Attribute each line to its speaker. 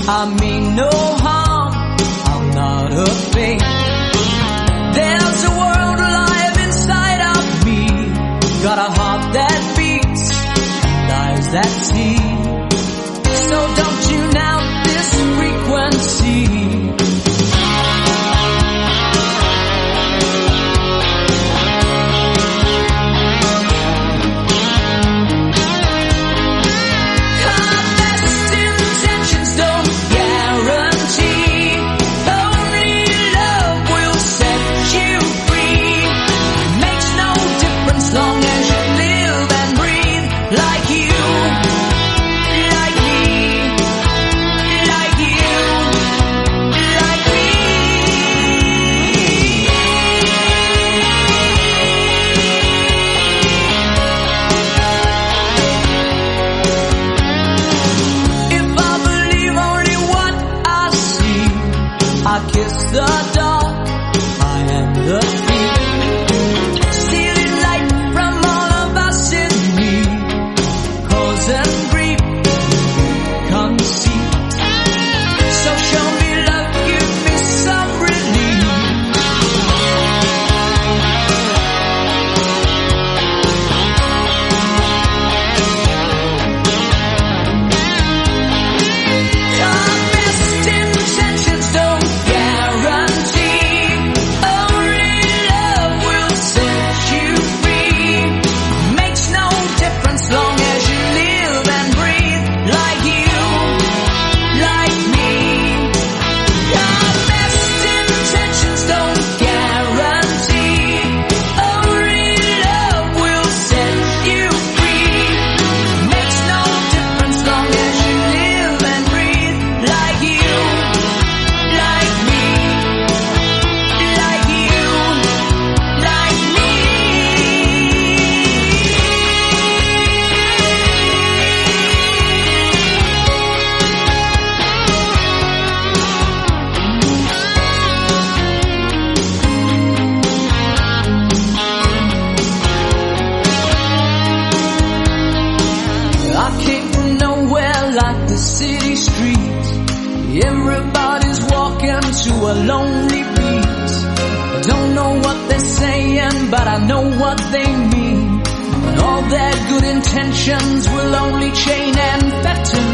Speaker 1: I mean no harm, I'm not afraid. There's a world alive inside of me, got a heart that beats and eyes that see. So don't tune out this frequency. Everybody's walking to a lonely beat. I don't know what they're saying, but I know what they mean. And all their good intentions will only chain and fetter